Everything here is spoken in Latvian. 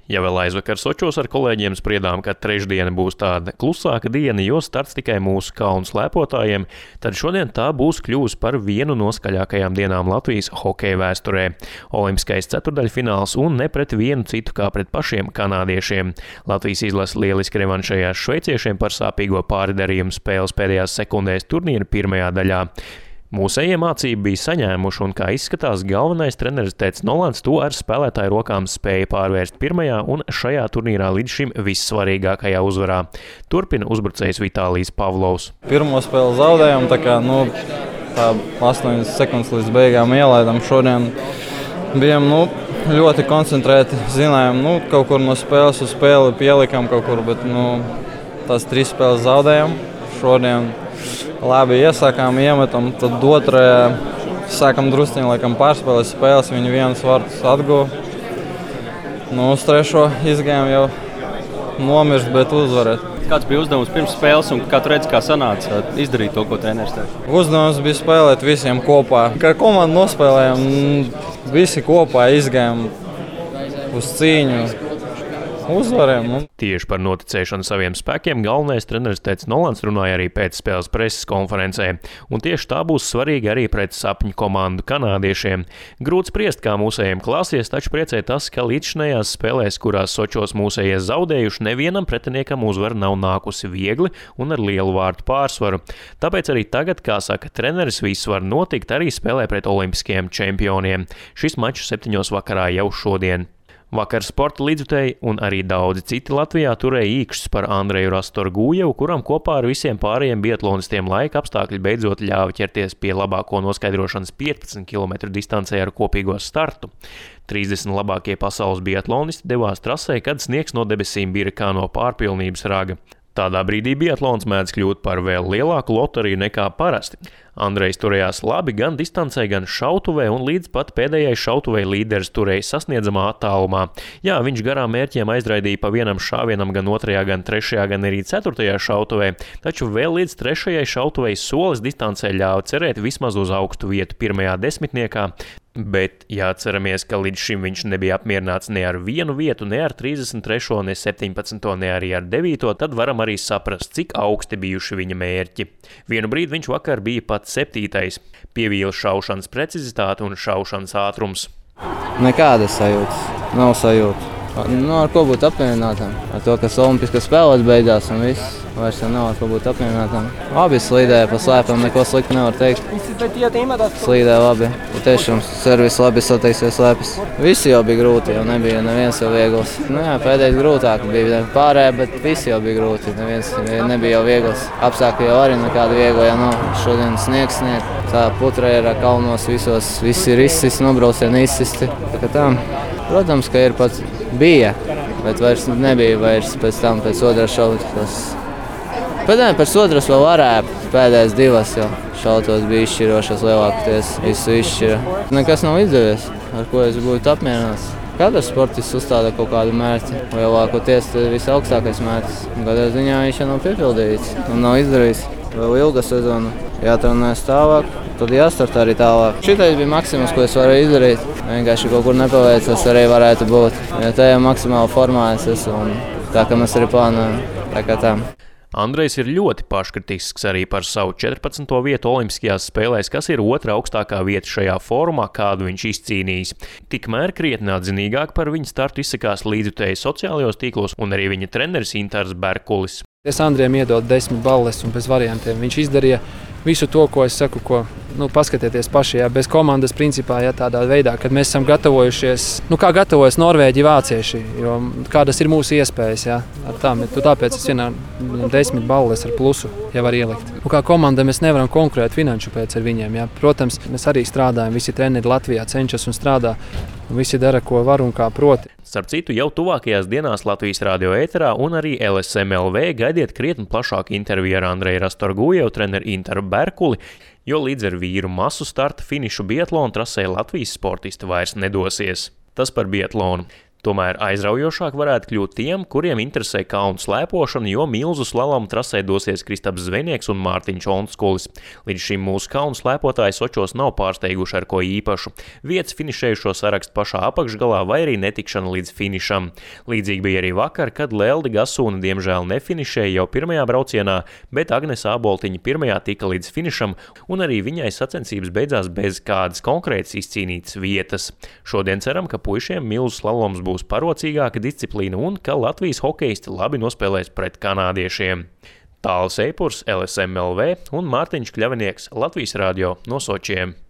Ja vēl aizvakar Sočos ar kolēģiem spriedām, ka trešdiena būs tāda klusāka diena, jo starts tikai mūsu kalnu slēpotājiem, tad šodien tā būs kļuvusi par vienu no skaļākajām dienām Latvijas hokeja vēsturē. Olimpiskais ceturdaļfināls un ne pret vienu citu kā pret pašiem kanādiešiem. Latvijas izlase lieliski revanšējās šveiciešiem par sāpīgo pārdarījumu spēles pēdējās sekundēs turnīra pirmajā daļā. Mūsējie mācību bija saņēmuši, un, kā izskatās, galvenais treneris Teds Nolants to ar spēlētāju rokām spēja pārvērst pirmajā un šajā turnīrā līdz šim vissvarīgākajā uzvarā. Turpina uzbrucējs Vitālijs Pavlovs. Pirmo spēli zaudējām, tā 8 sekundes līdz beigām ielaidām. Šodien bijām ļoti koncentrēti, zinājām, kaut kur no spēles uz spēli pielikām kaut kur, bet tās 3 spēles zaudējām. Šodien labi iesākām, iemetam, tad otrajā sākam drusciņi pārspēlēt spēles, viņi viens vārds atguva. Uz trešo izgājām jau nomirst, bet uzvarēt. Kāds bija uzdevums pirms spēles un kā tu redzi, kā sanāca izdarīt to, ko treneris teica? Uzdevums bija spēlēt visiem kopā. Kā komandu nospēlējām, visi kopā izgājām uz cīņu. Uzvarēm. Tieši par noticēšanu saviem spēkiem galvenais treneris Teds Nolants runāja arī pēc spēles preses konferencē, un tieši tā būs svarīga arī pret sapņu komandu kanādiešiem. Grūti spriest, kā mūsējiem klāsies, taču priecē tas, ka līdzšinējās spēlēs, kurās Sočos mūsējie zaudējuši, nevienam pretiniekam uzvara nav nākusi viegli un ar lielu vārtu pārsvaru. Tāpēc arī tagad, kā saka treneris, viss var notikt, arī spēlē pret olimpiskajiem čempioniem. Šis mačs 7 vakarā jau šodien. Vakar sporta līdzjutēji un arī daudzi citi Latvijā turēja īkšķus par Andreju Rastorgujevu, kuram kopā ar visiem pārējiem biatlonistiem laika apstākļi beidzot ļāva ķerties pie labāko noskaidrošanas 15 km distancē ar kopīgo startu. 30 labākie pasaules biatlonisti devās trasē, kad sniegs no debesīm bija kā no pārpilnības raga. Tādā brīdī biatlons mēdz kļūt par vēl lielāku loteriju nekā parasti. Andrejs turējās labi gan distancē, gan šautuvē, un līdz pat pēdējai šautuvei līderis turēja sasniedzamā attālumā. Jā, viņš garām mērķiem aizraidīja pa vienam šāvienam gan 2., gan 3., gan arī 4. šautuvē, taču vēl līdz 3. šautuvei solis distancē ļāva cerēt vismaz uz augstu vietu 1. desmitniekā. Bet jāatceramies, ka līdz šim viņš nebija apmierināts ne ar vienu vietu, ne ar 33., ne 17., ne arī ar 9., tad varam arī saprast, cik augsti bijuši viņa mērķi. Vienu brīdi viņš vakar bija pat 7. Pievīla šaušanas precizitāte un šaušanas ātrums. Nekādas sajūtas, nav sajūta. Ar ko būt apmierinātam? Ar to, kas olimpiskās spēles beidzās un viss. Vairs jau nav ar ko būt apmierinātam. Labi slīdēja pa slēpam, neko slikti nevar teikt. Slīdēja labi. Tiešām servis labi sataisies slēpis. Visi jau bija grūti, jau nebija neviens jau viegls. Pēdējais grūtāk bija pārējā, bet visi jau bija grūti. Neviens nebija jau viegls. Apstākļi jau arī nekādi viegli, ja nav. Šodien sniegs. Tā putrēra kalnos visos, visi ir izsisti, nobraucieni izsisti. Protams, ka ir pats bija, bet vairs nebija pēc tam, pēc otras šautas. Pēc otras vēl varēja, pēdējās 2 jau šautos bija izšķirošas lielākoties, visu izšķira. Nekas nav izdevies, ar ko es būtu apmierināts. Katrs sportists uzstāda kaut kādu mērķi, lielākoties visaugstākais mērķis. Kādā ziņā viņš jau nav piepildīts un nav izdarījis. Vēl ilga sezona, jātrenēs tālāk, tad jāstartā arī tālāk. Šitais bija maksimums, ko es varēju izdarīt. Vienkārši kaut kur nepaveicas arī varētu būt. Ja tajā maksimāli formā es esmu un tā, kā mēs arī plānojam. Tā kā tā. Andrejs ir ļoti paškritisks arī par savu 14. vietu olimpiskajās spēlēs, kas ir 2. augstākā vieta šajā fórumā, kādu viņš izcīnījis. Tikmēr krietni atzinīgāk par viņa startu izsakās līdzjutēji sociālajos tīklos un arī viņa treneris Intars Berkulis. Es Andrejam iedodu 10 balles un bez variantiem. Viņš izdarīja visu to, ko es saku, paskatieties paši, bez komandas principā, tādā veidā, kad mēs esam gatavojušies, kā gatavojas Norvēģi, vācieši, jo kādas ir mūsu iespējas, tāpēc es 10 balles ar plusu jau var ielikt. Kā komanda mēs nevaram konkurēt finanšu pēc ar viņiem, Protams, mēs arī strādājam, visi treneri Latvijā cenšas un strādā, un visi dara, ko var un kā proti. Starp citu, jau tuvākajās dienās Latvijas radio ēterā un arī LSM.LV gaidiet krietni plašāku interviju ar Andreju Rastorgujevu, treneru Intaru Berkuli, jo līdz ar vīru masu starta finišu biatlonu trasē Latvijas sportisti vairs nedosies. Tas par biatlonu. Tomēr aizraujošāk varētu kļūt tiem, kuriem interesē kalnu slēpošana, jo milzu slalomu trasē dosies Kristaps Zvejnieks un Mārtiņš Onskolis. Līdz šim mūsu kalnu slēpotāji Sočos nav pārsteiguši ar ko īpašu. Vietas finišējušo sarakstu pašā apakšgalā vai arī netikšana līdz finišam. Līdzīgi bija arī vakar, kad Lelde Gasūna diemžēl nefinišēja jau pirmajā braucienā, bet Agnese Āboltiņa pirmajā tika līdz finišam, un arī viņai sacensības beidzās bez kādas konkrētas izcīnītas vietas. Šodien ceram, ka puišiem milzu slaloms būs parocīgāka disciplīna un ka Latvijas hokejisti labi nospēlēs pret kanādiešiem. Tāls Eipurs, LSM LV un Mārtiņš Kļavinieks, Latvijas radio no Sočiem.